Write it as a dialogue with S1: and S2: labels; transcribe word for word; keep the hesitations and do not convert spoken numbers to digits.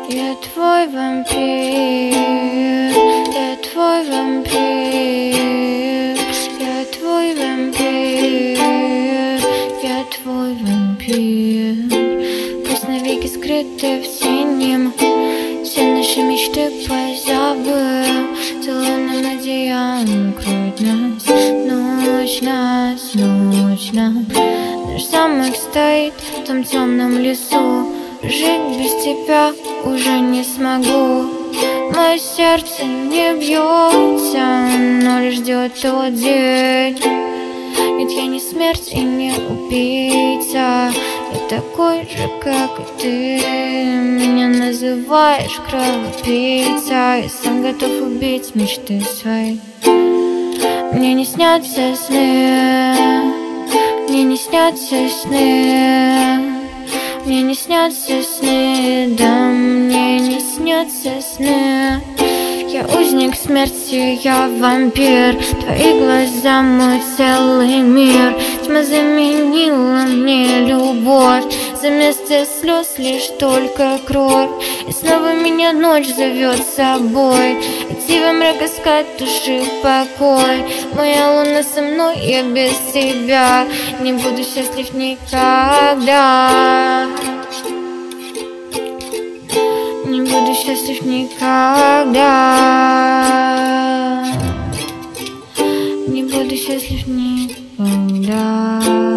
S1: Я твой вампир, я твой вампир, я твой вампир, я твой вампир. Пусть навеки скрыты в синем все наши мечты позабыл. Целуем одеялом, укроет нас ночь, нас, ночь, нас. Наш замок стоит в том темном лесу. Жить без тебя уже не смогу. Мое сердце не бьется, но лишь ждет тот день. Нет, я не смерть и не убийца. Я такой же, как и ты. Меня называешь кровопийца. Я сам готов убить мечты свои. Мне не снятся сны, мне не снятся сны, мне не снятся сны, да мне не снятся сны. Я узник смерти, я вампир. Твои глаза мой целый мир. Тьма заменила мне любовь. За место слез лишь только кровь. И снова меня ночь зовет с собой. Идти во мрак искать души покой. Моя луна со мной, я без тебя не буду счастлив никогда. Не буду счастлив никогда. Не буду счастлив никогда.